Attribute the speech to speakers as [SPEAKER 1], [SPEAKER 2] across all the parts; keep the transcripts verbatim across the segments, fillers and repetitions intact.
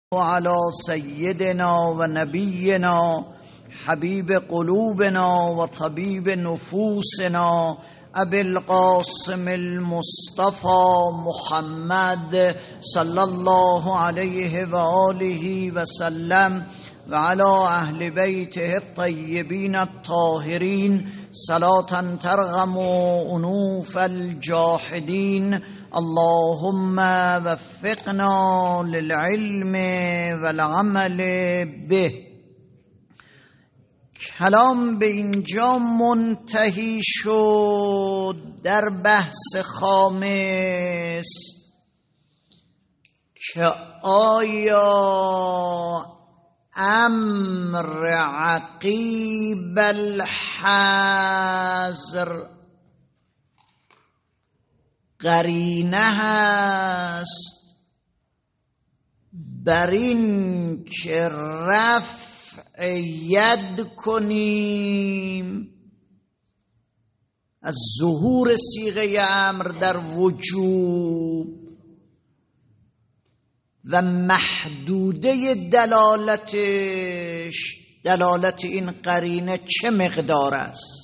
[SPEAKER 1] وعلى سيدنا ونبينا حبيب قلوبنا وطبيب نفوسنا أبي القاسم المصطفى محمد صلى الله عليه وآله وسلم وعلى أهل بيته الطيبين الطاهرين صلاة ترغم أنوف الجاحدين. اللهم وفقنا للعلم والعمل به. کلام به اینجا منتهی شد در بحث خامس که آیا امر عقیب الحظر قرینه هست بر این که رفع ید کنیم از ظهور صیغه امر در وجوب و محدوده دلالتش، دلالت این قرینه چه مقدار است.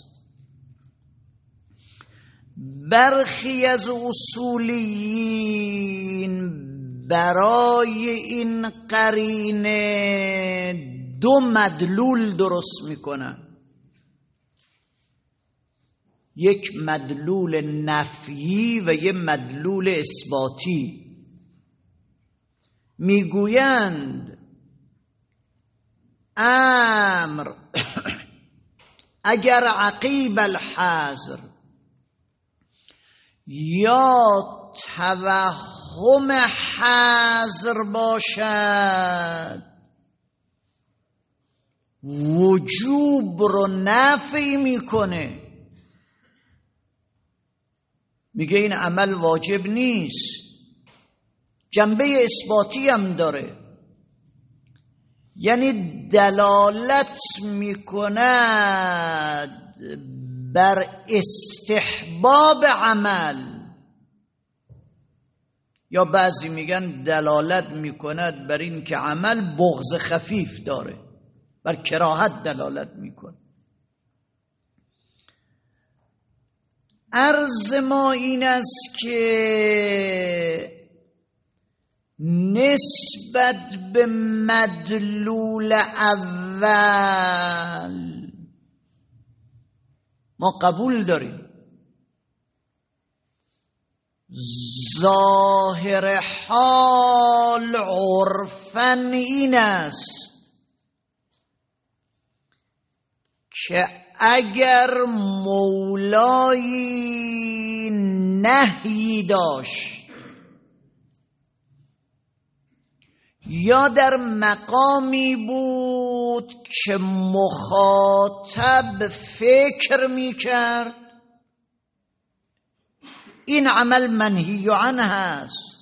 [SPEAKER 1] برخی از اصولیین برای این قرینه دو مدلول درست میکنن، یک مدلول نفیی و یک مدلول اثباتی. میگویند امر اگر عقیب الحظر یا توهم حظر باشد وجوب رو نفی میکنه، میگه این عمل واجب نیست، جنبه اثباتی هم داره، یعنی دلالت میکند بر استحباب عمل، یا بعضی میگن دلالت میکند بر این که عمل بغض خفیف داره، بر کراهت دلالت میکنه. عرض ما این است که نسبت به مدلول اول ما قبول داریم، ظاهر حال عرفاً این است که اگر مولایی نهی داشت یا در مقامی بود که مخاطب فکر میکرد این عمل منهی عنه هست،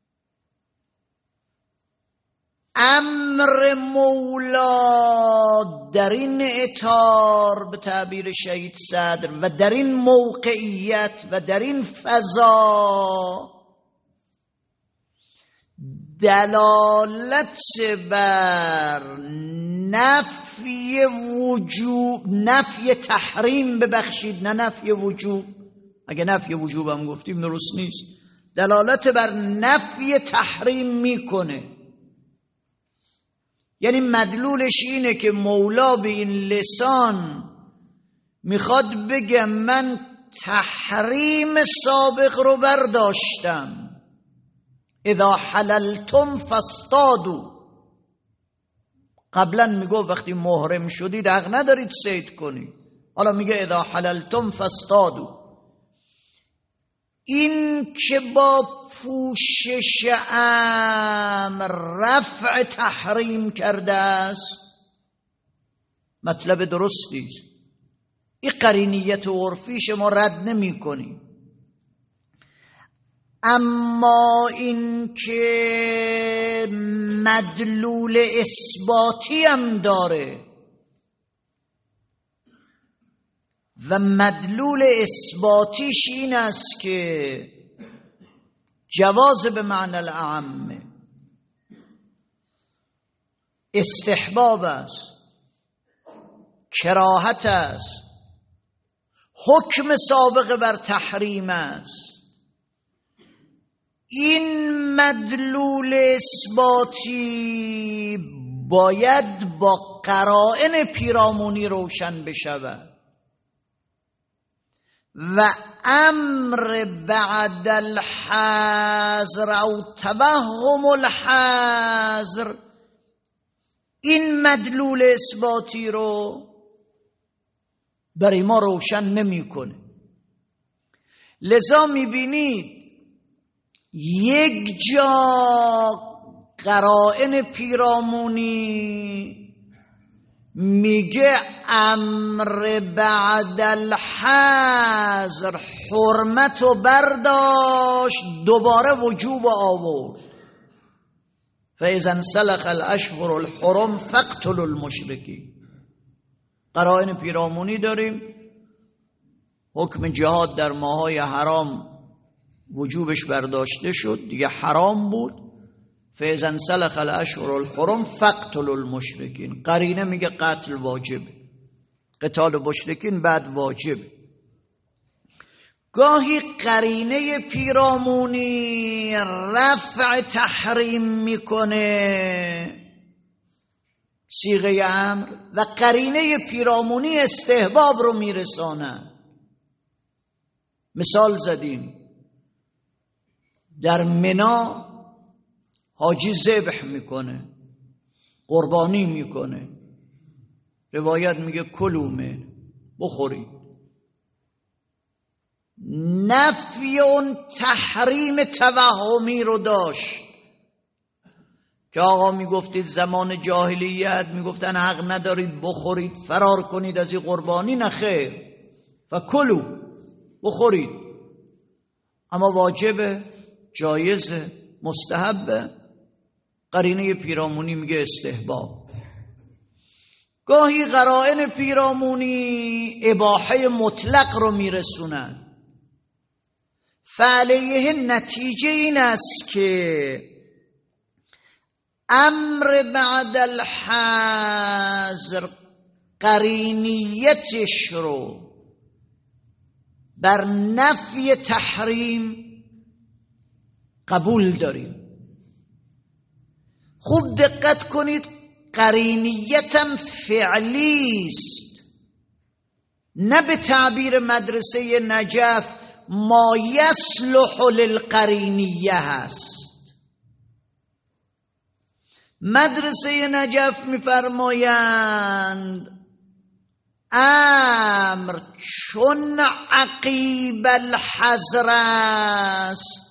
[SPEAKER 1] امر مولا در این اطار به تعبیر شهید صدر و در این موقعیت و در این فضا دلالت بر نفی وجوب، نفی تحریم ببخشید نه نفی وجوب، اگه نفی وجوب هم گفتیم درست نیست، دلالت بر نفی تحریم میکنه. یعنی مدلولش اینه که مولا به این لسان میخواد بگه من تحریم سابق رو برداشتم، اذا حللتم فاصطادوا، قبلا میگو وقتی محرم شدید حق ندارید صید کنید، حالا میگه اذا حللتم فاصطادوا. این که با پوشش امر رفع تحریم کرده است مطلب درستی است، این قرینیت عرفی شما رد نمی کنی. اما این که مدلول اثباتی هم داره و مدلول اثباتیش این است که جواز به معنی الاعم، استحباب است، کراهت است، حکم سابق بر تحریم است. این مدلول اثباتی باید با قرائن پیرامونی روشن بشود و امر بعد الحظر او توهم الحظر این مدلول اثباتی رو برای ما روشن نمیکنه. لذا میبینید یک جا قرائن پیرامونی میگه امر بعد الحظر حرمت و برداشت، دوباره وجوب آورد. فاذا انسلخ الاشهر الحرم فاقتلوا المشرکین. قرائن پیرامونی داریم، حکم جهاد در ماهای حرام وجوبش برداشته شد، دیگه حرام بود. فاذا انسلخ الاشهر الحرم فاقتلوا المشرکین. قرینه میگه قتل واجبه، قتال مشرکین بعد واجبه. گاهی قرینه پیرامونی رفع تحریم میکنه صیغه امر و قرینه پیرامونی استحباب رو میرسانه. مثال زدیم، در منی حاجی ذبح میکنه، قربانی میکنه، روایت میگه کلومه، بخورید. نفی اون تحریم توهمی رو داشت که آقا میگفتید زمان جاهلیت میگفتن حق ندارید بخورید، فرار کنید از این قربانی. نخیر، فکلوا، بخورید. اما واجبه، جایزه، مستحبه. قرینه پیرامونی میگه استحباب. گاهی قرائن پیرامونی اباحه مطلق رو میرسونن. فعلیه نتیجه این است که امر بعد الحظر قرینیتش رو بر نفی تحریم قبول داریم. خوب دقت کنید، قرینیتم فعلی است، نه به تعبیر مدرسه نجف ما یصلح للقرینیه هست. مدرسه نجف میفرمایند امر چون عقیب الحظر است،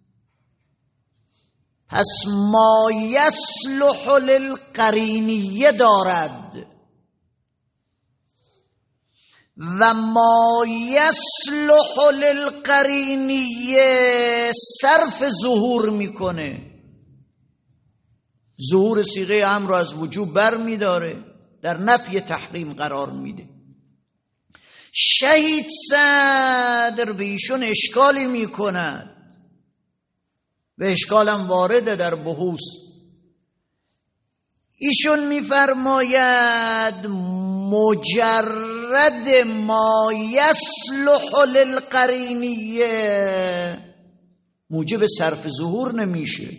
[SPEAKER 1] پس ما یصلح للقرینیه دارد و ما یصلح للقرینیه صرف ظهور میکنه. ظهور صیغه امر رو از وجوب بر میداره، در نفی تحریم قرار میده. شهید صدر به ایشون اشکالی میکند، به اشکالم وارده در بحوث. ایشون میفرماید مجرد ما یصلح للقرینیه موجب صرف ظهور نمیشه.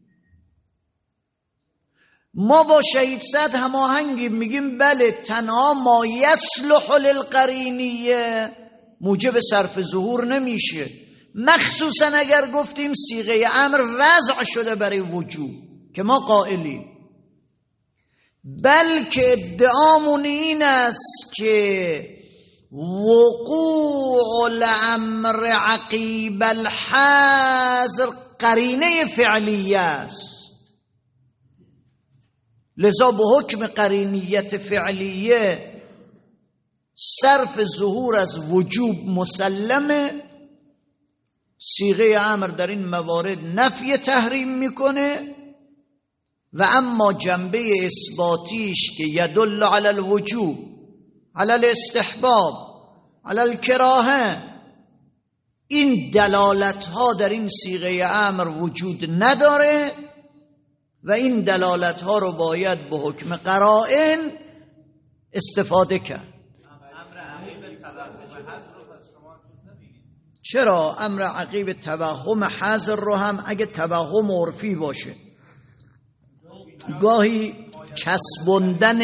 [SPEAKER 1] ما با شهید صد هماهنگیم، میگیم بله تنها ما یصلح للقرینیه موجب صرف ظهور نمیشه، مخصوصا اگر گفتیم صیغه امر وضع شده برای وجوب که ما قائلیم. بلکه ادعامون این است که وقوع الامر عقیب الحظر قرینه فعلیه است. لذا به حکم قرینیت فعلیه صرف ظهور از وجوب مسلمه. صیغه امر در این موارد نفی تحریم میکنه و اما جنبه اثباتیش که یدل علی الوجوب، علی الاستحباب، علی الکراهه، این دلالت ها در این صیغه امر وجود نداره و این دلالت ها رو باید به حکم قرائن استفاده کرد. چرا امر عقیب توهم حذر رو هم اگه توهم عرفی باشه، گاهی چسبوندن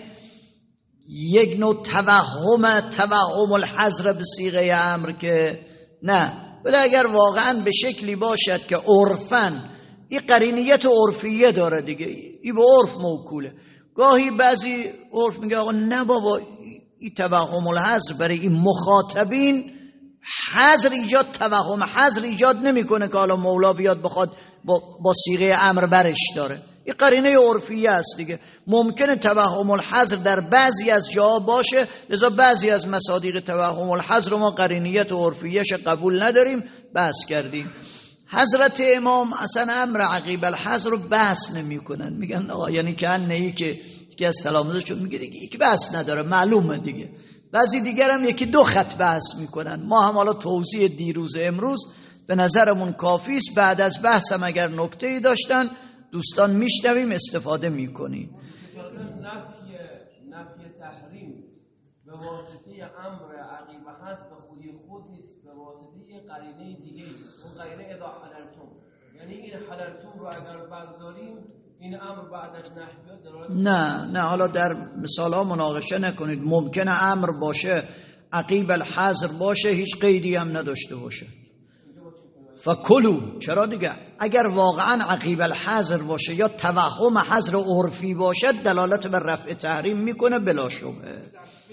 [SPEAKER 1] یک نوع توهم توهم الحذر به صیغه امر که نه، ولی اگر واقعا به شکلی باشد که عرفاً این قرینیت عرفیه داره دیگه، این به عرف موکوله. گاهی بعضی عرف میگه آقا نه بابا این توهم الحذر برای این مخاطبین حذر ایجاد توهم حذر ایجاد نمیکنه که حالا مولا بیاد بخواد با, با صیغه امر برش داره. این قرینه عرفیه است دیگه. ممکنه توهم الحذر در بعضی از جاها باشه، لذا بعضی از مصادیق توهم الحذر رو ما قرینیت عرفیهش قبول نداریم، بحث کردیم. حضرت امام اصلا امر عقیب الحذر رو بحث نمی کنن، میگن آقا یعنی که انهی که یکی از تلامذه‌شون میگه دیگه یکی بحث نداره معلومه دیگه. بعضی دیگر هم یکی دو خط بحث میکنن. ما هم حالا توضیح دیروز امروز به نظرمون کافی است. بعد از بحث هم اگر نکته‌ای داشتن دوستان میشنویم استفاده میکنیم.
[SPEAKER 2] نفی نفی تحریم به واسطه امر عقیب الحذر به خودی خود نیست، به واسطه قرینه دیگه. اون قرینه اذا حللتم، یعنی این حللتم رو اگر برداریم این امر بعدش نحوی.
[SPEAKER 1] نه نه حالا در مثال ها مناقشه نکنید. ممکنه امر باشه عقیب الحذر باشه هیچ قیدی هم نداشته باشه. فکلوا، چرا دیگه؟ اگر واقعا عقیب الحذر باشه یا توهم حذر عرفی باشه دلالت بر رفع تحریم میکنه بلا شبهه.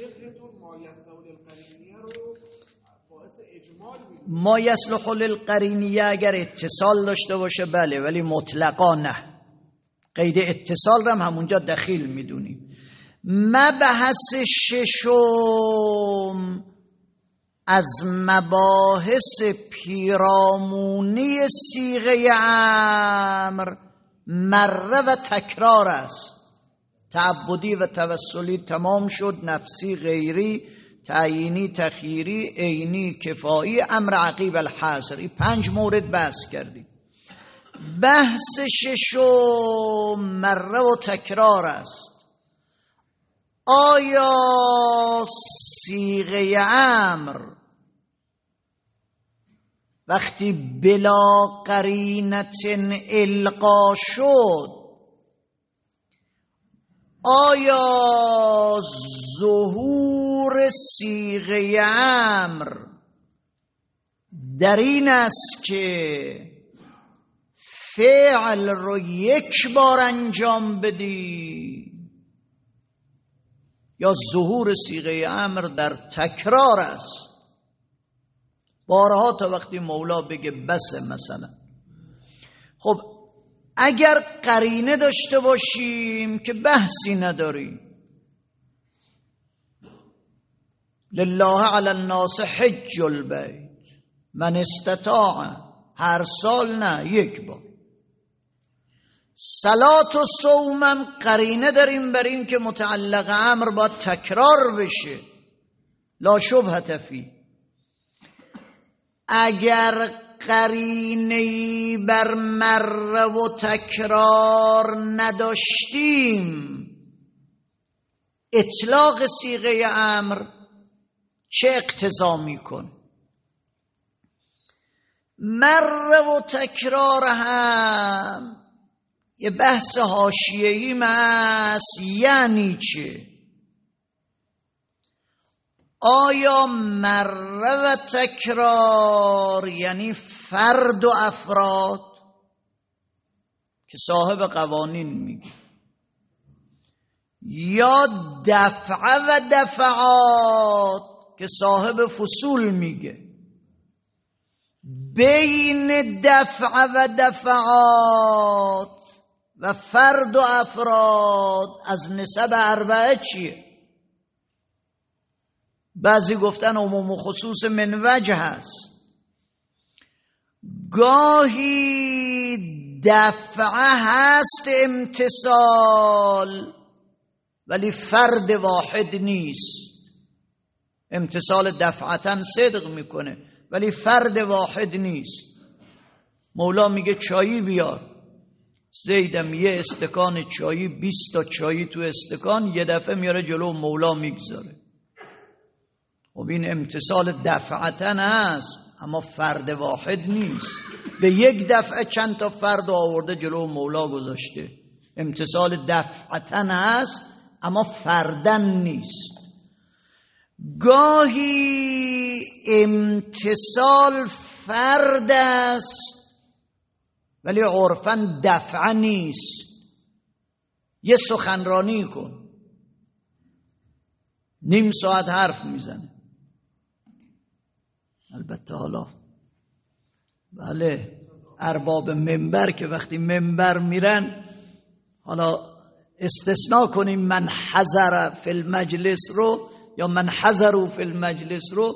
[SPEAKER 1] ما یصلح للقرینیه اگر اتصال داشته باشه بله، ولی مطلقا نه. قید اتصال رو هم همونجا دخیل میدونیم. مبحث ششم از مباحث پیرامونی صیغه امر مره و تکرار است. تعبدی و توسلی تمام شد، نفسی غیری، تعیینی تخییری، عینی کفایی، امر عقیب الحذر. این پنج مورد بحث کردیم. بحث ششم مره و تکرار است. آیا صیغه امر وقتی بلا قرینت القا شد، آیا ظهور صیغه امر در این است که فعل رو یک بار انجام بدی، یا ظهور صیغه امر در تکرار است؟ بارها تا وقتی مولا بگه بس مثلا. خب اگر قرینه داشته باشیم که بحثی نداریم، لله علی الناس حج البیت من استطاع، هر سال نه یک بار. صلات و صومم قرینه داریم بر این که متعلق امر با تکرار بشه، لا شبهه فی. اگر قرینه‌ای بر مره و تکرار نداشتیم، اطلاق صیغه امر چه اقتضا میکنه؟ مره و تکرار هم یه بحث حاشیه‌ای است. یعنی چه؟ آیا مره و تکرار یعنی فرد و افراد که صاحب قوانین میگه، یا دفعه و دفعات که صاحب فصول میگه؟ بین دفعه و دفعات و فرد و افراد از نسب اربعه چیه؟ بعضی گفتن عموم و خصوص من وجه هست. گاهی دفعه هست امتصال ولی فرد واحد نیست. امتصال دفعتن صدق میکنه ولی فرد واحد نیست. مولا میگه چایی بیار، زیدم یه استکان چایی، بیست تا چایی تو استکان، یه دفعه میاره جلو مولا میگذاره. خب این امتثال دفعتن هست، اما فرد واحد نیست. به یک دفعه چند تا فرد آورده جلو مولا گذاشته. امتثال دفعتن هست اما فردن نیست. گاهی امتثال فرد است ولی عرفاً دفعه نیست. یه سخنرانی کن، نیم ساعت حرف میزنه. البته حالا بله ارباب منبر که وقتی منبر میرن، حالا استثناء کنیم من حضر فی المجلس رو یا من حضروا فی المجلس رو،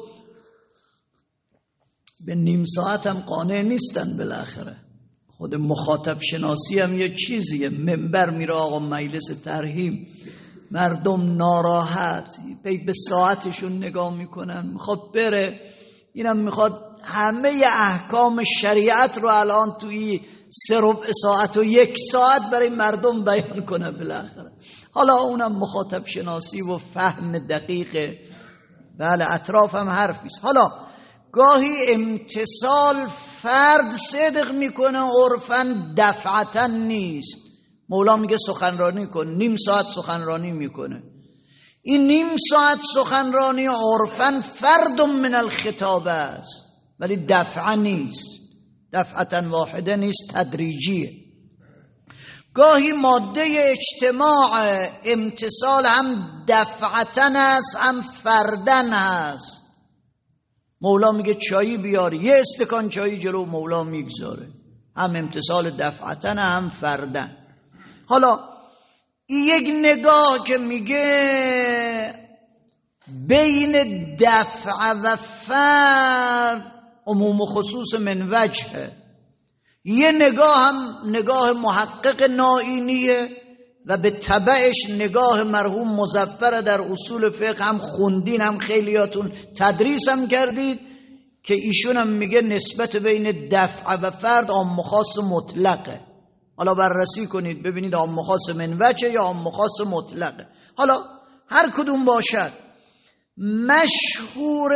[SPEAKER 1] به نیم ساعت هم قانع نیستن. بالاخره خود مخاطب شناسی هم یه چیزیه. منبر میره آقا مجلس ترحیم، مردم ناراحت به ساعتشون نگاه میکنن، میخواد بره. اینم میخواد همه احکام شریعت رو الان توی سه ربع ساعت و یک ساعت برای مردم بیان کنه. بالاخره حالا اونم مخاطب شناسی و فهم دقیقه. بله اطراف هم حرفیست. حالا گاهی امتصال فرد صدق میکنه، عرفاً دفعتن نیست. مولا میگه سخنرانی کن، نیم ساعت سخنرانی میکنه. این نیم ساعت سخنرانی عرفاً فرد من الخطاب است ولی دفعه نیست، دفعتن واحده نیست، تدریجیه. گاهی ماده اجتماع امتصال هم دفعتن است هم فردن است. مولا میگه چایی بیار، یه استکان چایی جلو مولا میگذاره، هم امتصال دفعتن هم فردن. حالا یک نگاه که میگه بین دفع و فرد عموم و خصوص من وجهه، یه نگاه هم نگاه محقق نائینیه و به تبعش نگاه مرحوم مظفر در اصول فقه هم خوندین، هم خیلیاتون تدریس هم کردید که ایشون هم میگه نسبت بین دفع و فرد عام خاص مطلقه. حالا بررسی کنید ببینید عام خاص من وجه یا عام خاص مطلقه. حالا هر کدوم باشد، مشهور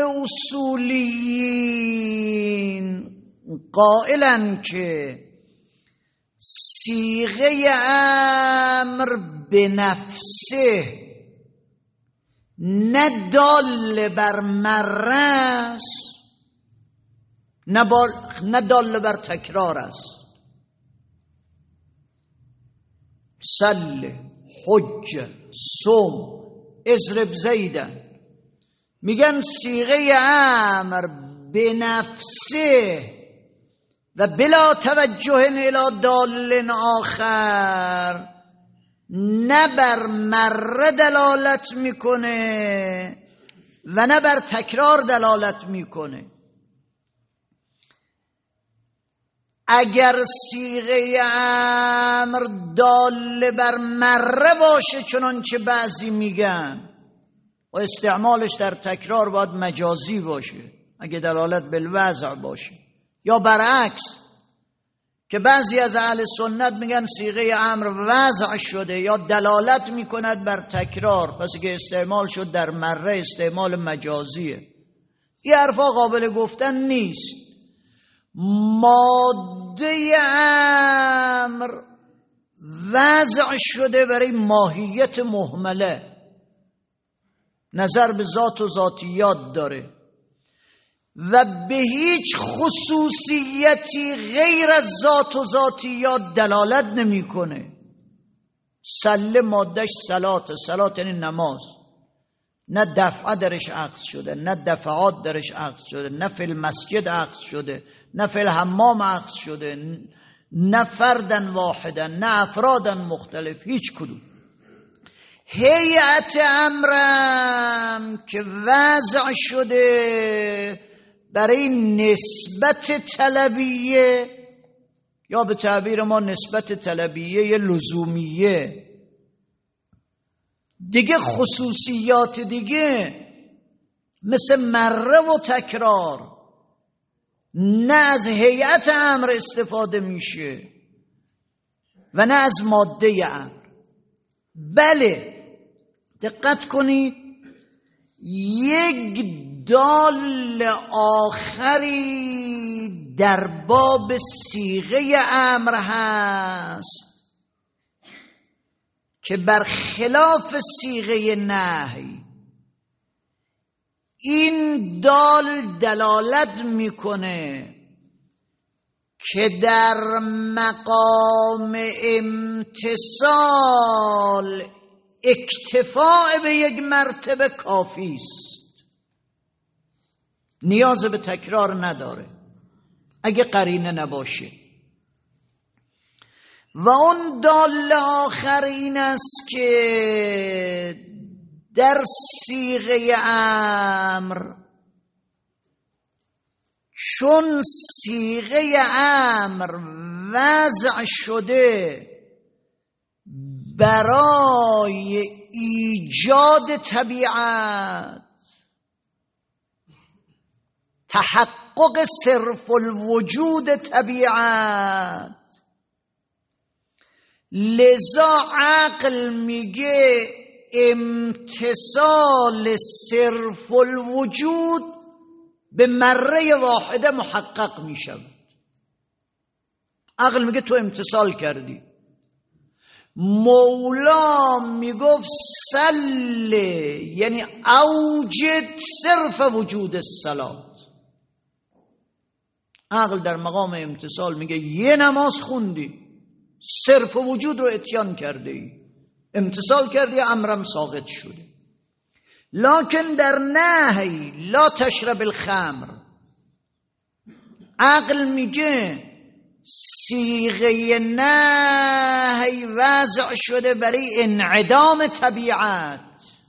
[SPEAKER 1] اصولیین قائلن که صیغه امر به نفسه نه دال بر مره است نه دال بر تکرار است. سل، حج، صوم، اضرب زیدن، میگن صیغه امر به نفسه و بلا توجه الی دال آخر نه بر مره دلالت میکنه و نه بر تکرار دلالت میکنه. اگر صیغه امر دال بر مره باشه چنانچه بعضی میگن و استعمالش در تکرار باید مجازی باشه اگه دلالت بالوضع باشه، یا برعکس که بعضی از اهل سنت میگن صیغه امر وضع شده یا دلالت میکند بر تکرار، پس که استعمال شد در مره استعمال مجازیه. این حرفا قابل گفتن نیست. ماده امر وضع شده برای ماهیت مهمله، نظر به ذات و ذاتیات داره و به هیچ خصوصیتی غیر از ذات و ذاتیات دلالت نمیکنه. سله مادهش صلات، صلات یعنی نماز، نه دفعه درش اخذ شده، نه دفعات درش اخذ شده، نه فی المسجد اخذ شده، نه فی الحمام اخذ شده، نه فردن واحدن، نه افرادن مختلف، هیچ کدوم. هیئت امرم که وضع شده برای نسبت طلبیه یا به تعبیر ما نسبت طلبیه لزومیه، دیگه خصوصیات دیگه مثل مره و تکرار نه از هیئت امر استفاده میشه و نه از ماده امر. بله دقت کنید، یک دال آخری در باب صیغه امر هست که برخلاف صیغه نهی این دال دلالت میکنه که در مقام امتثال اکتفاء به یک مرتبه کافی است، نیاز به تکرار نداره اگه قرینه نباشه. و اون دال آخر این است که در صیغه امر چون صیغه امر وضع شده برای ایجاد طبیعت، تحقق صرف الوجود طبیعت، لذا عقل میگه امتثال صرف الوجود به مره واحده محقق میشود. عقل میگه تو امتثال کردی. مولا میگفت سل، یعنی اوجد صرف وجود الصلات. عقل در مقام امتثال میگه یه نماز خوندی، صرف وجود رو اتیان کرده ای، امتثال کردی، امرم ساقط شده. لکن در نهی لا تشرب الخمر، عقل میگه صیغه نهی وضع شده برای انعدام طبیعت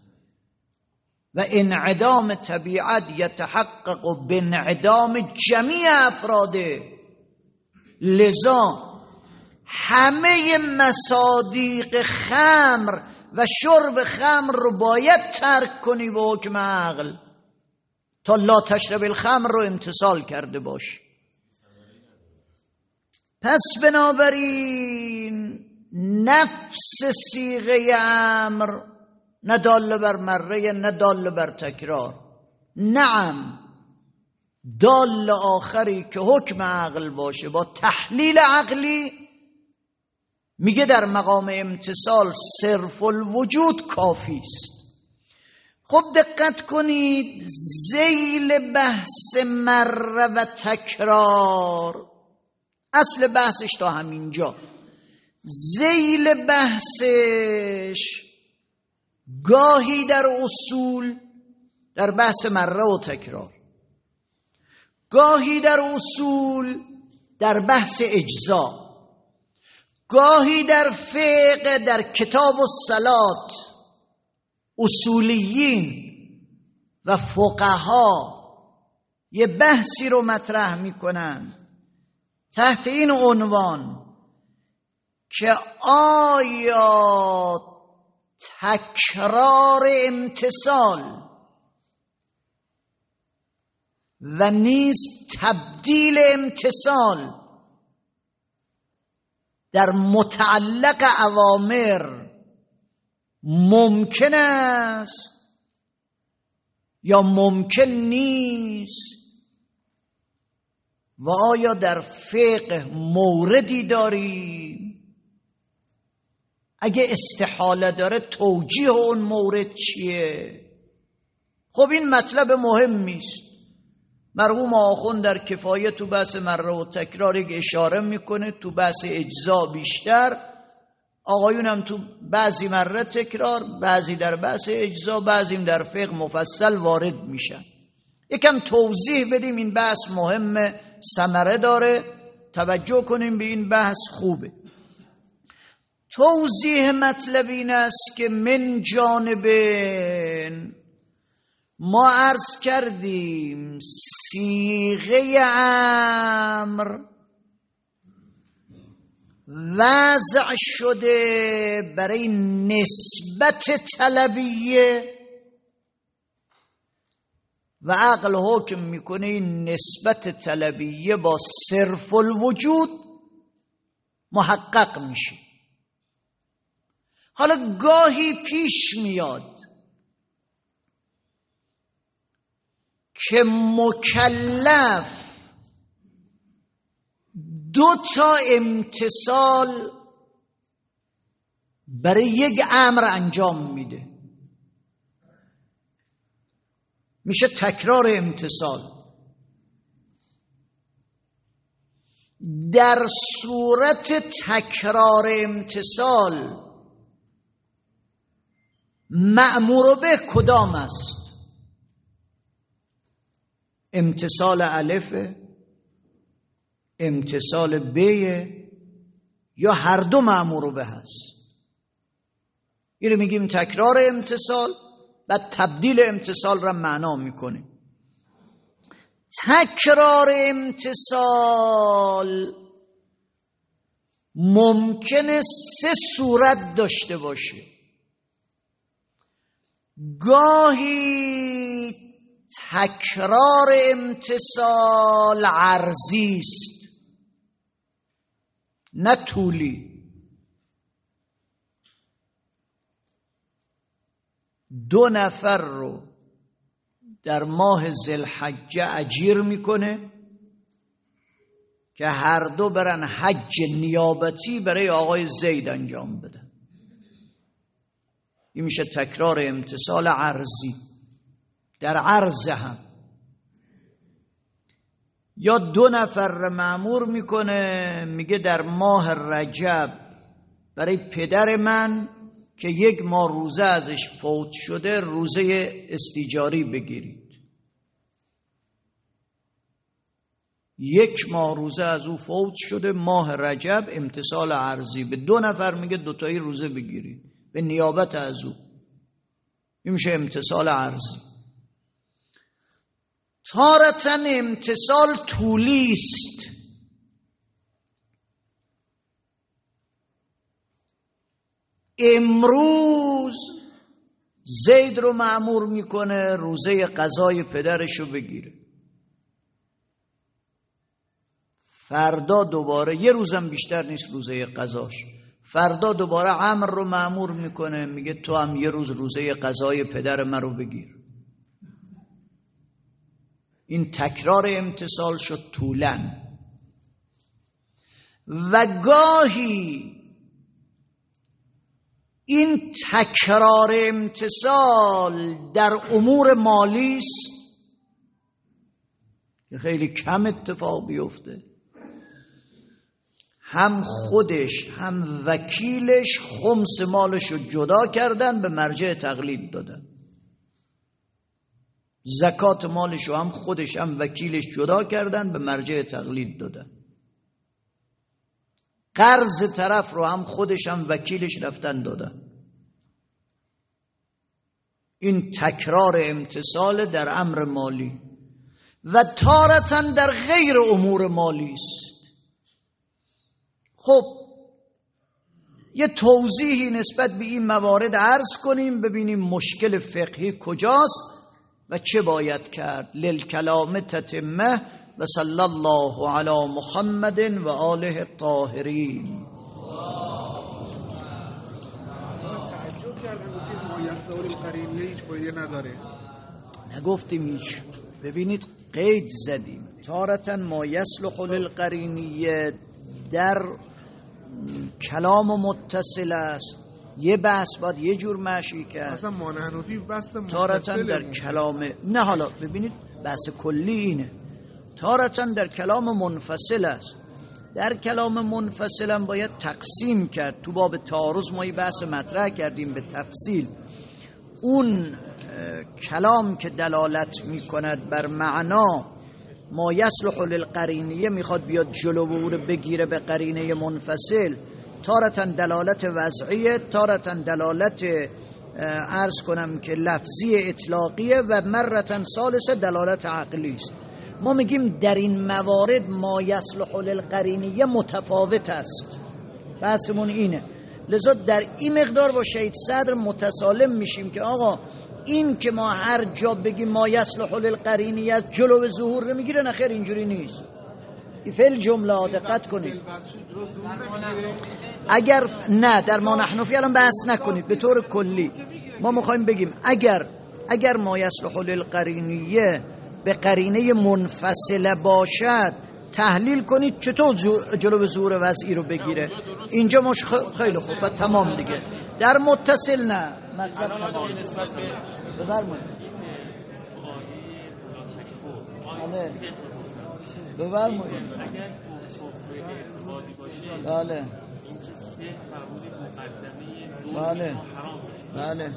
[SPEAKER 1] و انعدام طبیعت یتحقق بانعدام جمیع افراده. لذا همه مصادیق خمر و شرب خمر رو باید ترک کنی به حکم عقل تا لا تشرب الخمر رو امتثال کرده باش. پس بنابراین نفس صیغه امر نه دال بر مره نه دال بر تکرار، نعم دال آخری که حکم عقل باشه با تحلیل عقلی میگه در مقام امتثال صرف الوجود کافی است. خب دقت کنید، ذیل بحث مره و تکرار، اصل بحثش تا همینجا، ذیل بحثش گاهی در اصول در بحث مره و تکرار، گاهی در اصول در بحث اجزا، گاهی در فقه در کتاب الصلات اصولیین و فقها یه بحثی رو مطرح میکنن تحت این عنوان که آیا تکرار امتثال و نیز تبدیل امتثال در متعلق اوامر ممکن است یا ممکن نیست، و آیا در فقه موردی داریم؟ اگه استحاله داره توجیه اون مورد چیه؟ خب این مطلب مهمی است. مرحوم آخوند در کفایه تو بحث مره و تکرار یک اشاره میکنه، تو بحث اجزا بیشتر، آقایون هم تو بعضی مره تکرار، بعضی در بحث اجزا، بعضیم در فقه مفصل وارد میشن. یکم توضیح بدیم، این بحث مهمه، ثمره داره، توجه کنیم به این بحث خوبه. توضیح مطلب این است که من جانب ما عرض کردیم صیغه امر وضع شده برای نسبت طلبیه و عقل حکم میکنه این نسبت طلبیه با صرف الوجود محقق میشه. حالا گاهی پیش میاد که مکلف دو تا امتثال برای یک امر انجام میده، میشه تکرار امتثال. در صورت تکرار امتثال مأمور به کدام است؟ امتثال الف، امتثال ب، یا هر دو مأمور به هست؟ اینو میگیم تکرار امتثال. بعد تبدیل امتثال را معنا میکنه. تکرار امتثال ممکنه سه صورت داشته باشه. گاهی تکرار امتثال عرضی است، نه طولی. دو نفر رو در ماه ذوالحجه اجیر میکنه که هر دو برن حج نیابتی برای آقای زید انجام بدن. این میشه تکرار امتثال عرضی، در عرض هم. یا دو نفر رو مأمور میکنه، میگه در ماه رجب برای پدر من که یک ماه روزه ازش فوت شده روزه استیجاری بگیرید. یک ماه روزه از او فوت شده، ماه رجب، امتثال عرضی. به دو نفر میگه دوتایی روزه بگیرید به نیابت از او. این میشه امتثال عرضی. تارةً امتثال طولی است. امروز زید رو مأمور میکنه روزه قضای پدرشو بگیره، فردا دوباره، یه روزم بیشتر نیست روزه قضاش، فردا دوباره عمرو رو مأمور میکنه، میگه تو هم یه روز روزه قضای پدر من رو بگیر. این تکرار امتثال شد طولن. و گاهی این تکرار امتثال در امور مالی است که خیلی کم اتفاق بیفته. هم خودش هم وکیلش خمس مالش رو جدا کردن، به مرجع تقلید دادن. زکات مالش رو هم خودش هم وکیلش جدا کردن، به مرجع تقلید دادن. قرض طرف رو هم خودش هم وکیلش رفتن دادن. این تکرار امتثال در امر مالی. و تارةً در غیر امور مالی است. خب یه توضیحی نسبت به این موارد عرض کنیم، ببینیم مشکل فقهی کجاست و چه باید کرد. للکلام تتمه. و صلی الله علی محمد و آله الطاهرین.
[SPEAKER 3] تعجب کردم گفتید مایسلح القرینیه هیچ فایده نداره.
[SPEAKER 1] نگفتیم هیچ. ببینید قید زدیم. تارةً مایسلح القرینیه در کلام متصل است. یه بحث باید یه جور مشی کرد.
[SPEAKER 3] مثلا مانحنفی بحث متصل.
[SPEAKER 1] تارةً در کلام، نه حالا ببینید بحث کلی اینه. تارةً در کلام منفصل است. در کلام منفصل هم باید تقسیم کرد. تو باب تعارض ما یه بحث مطرح کردیم به تفصیل. اون کلام که دلالت میکند بر معنا ما یصلح للقرینیه، میخواد بیاد جلو و بگیره به قرینه منفصل، تارةً دلالت وضعیه، تارةً دلالت عرض کنم که لفظی اطلاقیه و مرةً ثالثه دلالت عقلی است. ما میگیم در این موارد ما یصلح للقرینیه متفاوت است. بحثمون اینه. لذا در این مقدار با شهید صدر متسالم میشیم که آقا این که ما هر جا بگیم ما یصلح للقرینیه از جلو ظهور رو میگیره، نه خیر اینجوری نیست. این فعل جمله دقت کنید. اگر نه در ما نحنفی الان بحث نکنید، به طور کلی ما میخوایم بگیم اگر اگر ما یصلح للقرینیه به قرینه منفصله باشد تحلیل کنید چطور جلو ظهور وضعی رو بگیره. اینجا مش خیلی خوب و تمام دیگه. در متصل نه مطلب تمام. بفرمایید. بله بفرمایید. بله بله بله.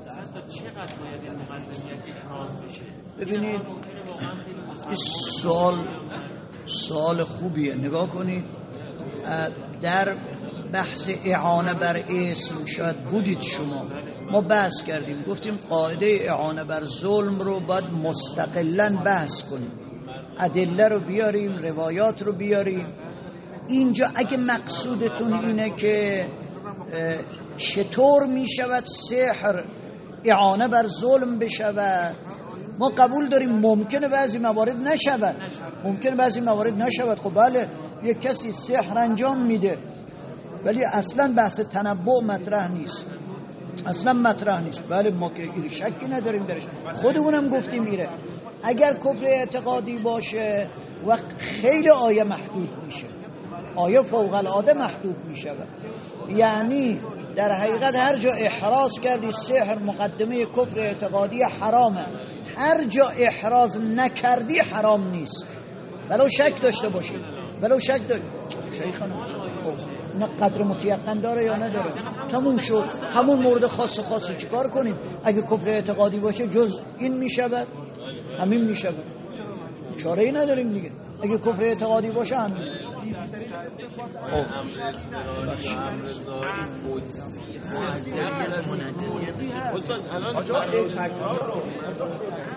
[SPEAKER 1] ببینید این سوال سوال خوبیه. نگاه کنید در بحث اعانه بر اسم شاید بودید شما، ما بحث کردیم گفتیم قاعده اعانه بر ظلم رو باید مستقلاً بحث کنیم، ادله رو بیاریم، روایات رو بیاریم. اینجا اگه مقصودتون اینه که چطور می شود سحر اعانه بر ظلم بشود، ما قبول داریم ممکنه بعضی موارد نشود، ممکنه بعضی موارد نشود. خب بله یک کسی سحر انجام میده ولی اصلا بحث تنبؤ مطرح نیست، اصلا مطرح نیست. بله ما که شکی نداریم درش، خودمونم گفتیم میره. اگر کفر اعتقادی باشه و خیلی آیه محدود میشه، آیه فوق العاده محدود میشه، یعنی در حقیقت هر جا احراز کردی سحر مقدمه کفر اعتقادی حرامه، هر جا احراز نکردی حرام نیست، ولو شک داشته باشید، ولو شک داشته شیخنا نه قدر متیقن داره یا نداره، تموم شد. همون مورد خاص خاصی چیکار کنیم؟ اگه کفر اعتقادی باشه جز این میشود، همین میشود، چاره ای نداریم دیگه. اگه کفر اعتقادی باشه همین.
[SPEAKER 4] استاد الان